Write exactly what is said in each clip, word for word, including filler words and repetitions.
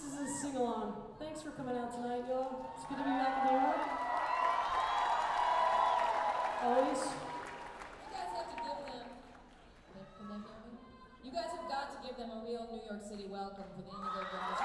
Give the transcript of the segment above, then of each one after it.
is a sing-along. Thanks for coming out tonight, y'all. It's good to be back in New York. Always. You guys have to give them, can they hear me? You guys have got to give them a real New York City welcome for the Indigo Girls.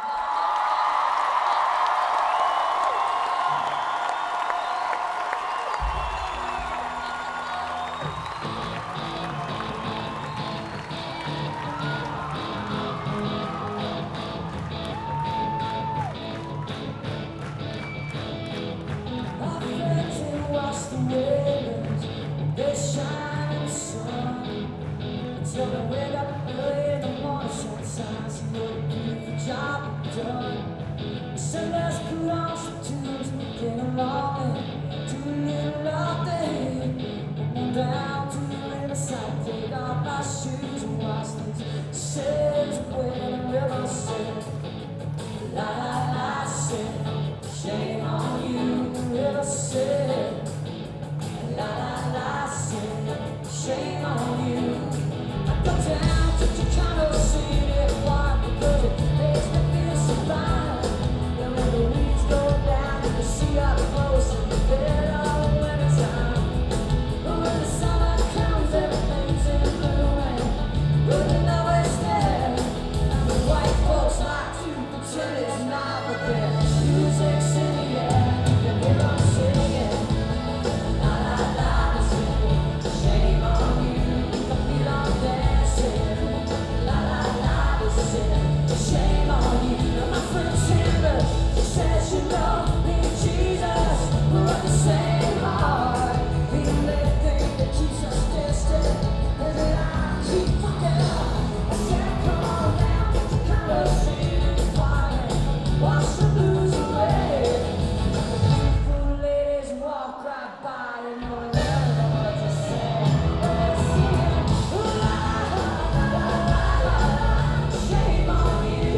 They shine in the sun. Tell me wake up early in the morning, sometimes you know the beautiful job done. So let's put on some tunes and get along and do a little love thing. Walk on down to the riverside, take off my shoes and watch these sails away the river said. La la la said, shame on you, the river said. La la la, said, shame on you. I go down to Chicano City, why? Because it makes me feel so fine. And when the weeds go down, you can see up close in the dead of winter time. But when the summer comes, everything's in blue and looking always there. And the white folks like to pretend it's not, but their music's in the air. You hear them singing. Shame on you. Now my friend Sandra, she says you know me and Jesus, we're of the same heart. The only thing that keeps us distant is that I keep fucking up. I said come on down to Chicago City, fire, wash the blues away. The beautiful ladies walk right by, you know they never know what to say. They're singing, la la la la la la, shame on you.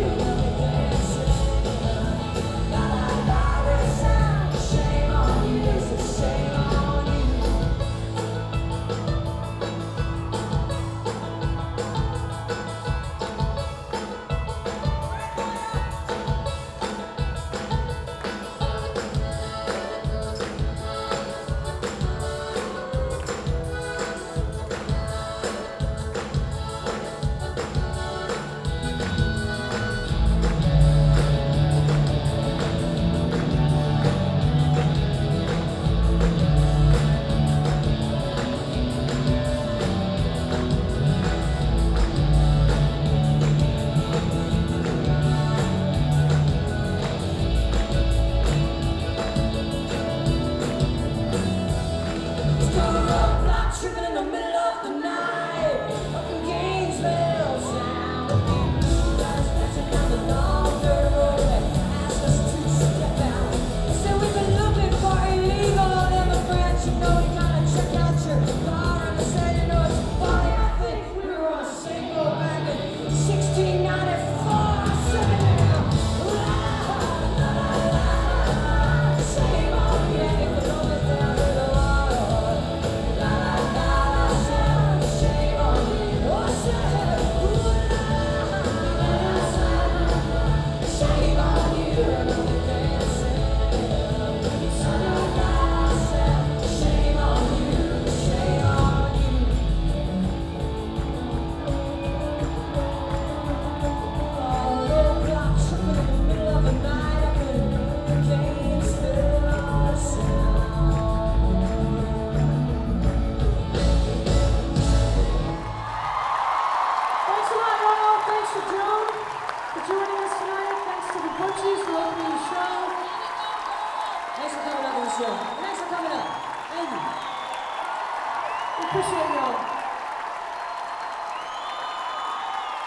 Thanks for coming up. Thank you. We appreciate y'all.